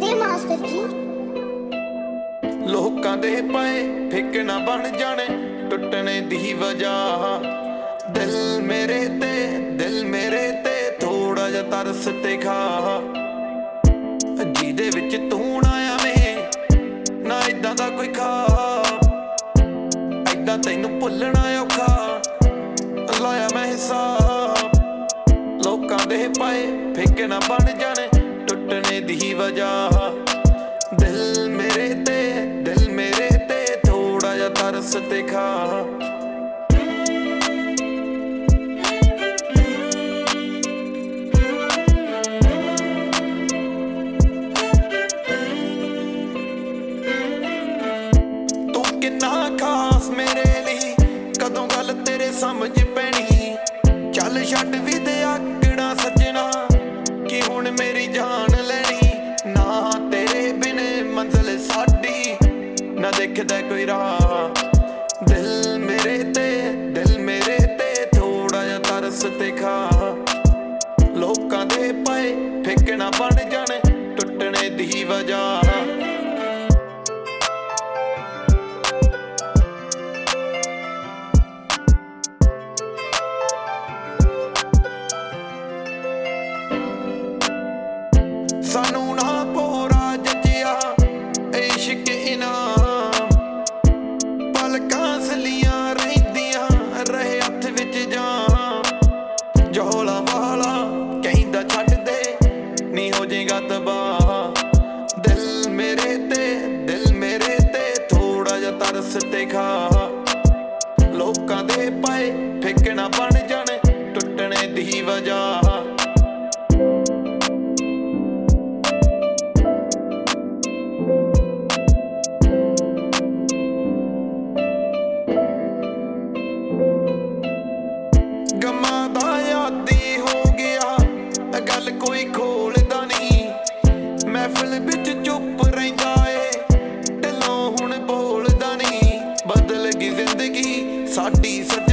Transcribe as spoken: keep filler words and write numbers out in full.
फतेह master जी। लोकां दे पाए फिक ना बन जाने टुटने दी वजह। दिल मेरे ते दिल मेरे ते थोड़ा जा तरस ते खा। जिहदे विच तू ना आवें ना इदां दा कोई खाब। इदां तैनू भुलना औखा लाया मैं हिसाब। लोकां दे पाए फिक ना बन जाने टुटने दी वजह। दिल मेरे ते दिल मेरे ते थोड़ा जा तरस ते खा। तू किन्ना खास मेरे लिए कदों गल तेरे समझ पैनी। चल छड्ड भी दे आकड़ा सजना कि हुण मेरी जान लैनी। ना तेरे बिन मंजिल साडी ना दिखदा कोई राह। दिल मेरे ते दिल मेरे ते थोड़ा जा तरस ते खा। लोकां दे पाए फिक ना बन जाने टुटने दी वजह। सानू ना भोरा जजिया इश्क इनाम। पलकां सलियां रहिंदियां रहे हत्थ विच जाम। जहोला वाला कहिंदा छड्ड दे नी हो जाएगा तबाह। दिल मेरे ते दिल मेरे ते थोड़ा जा तरस ते खा। लोकां दे पाए फिक ना बन जाने टुटने दी वजह। गमां दा यादी हो गया गल कोई खोलदा नहीं। महफिल बिच चुप रहिंदा ए ढिलों हुण बोलदा नहीं। बदल गई जिंदगी साडी।